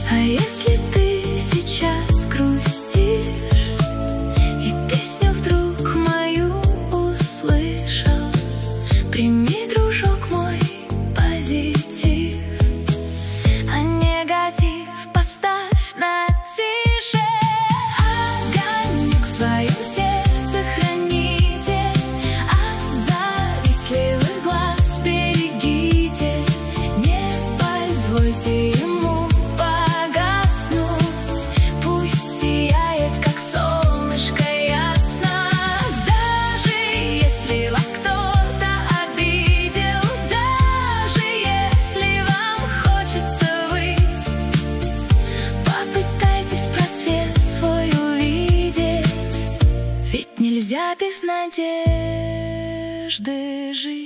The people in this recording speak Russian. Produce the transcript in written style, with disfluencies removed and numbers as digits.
А если ты сейчас грустишь и песню вдруг мою услышал, прими, дружок мой, позитив, а негатив поставь на тише. Огонек в своем сердце храните, от завистливых глаз берегите, не позвольте ему погаснуть, пусть сияет, как солнышко ясно. Даже если вас кто-то обидел, даже если вам хочется выть, попытайтесь просвет свой увидеть, ведь нельзя без надежды жить.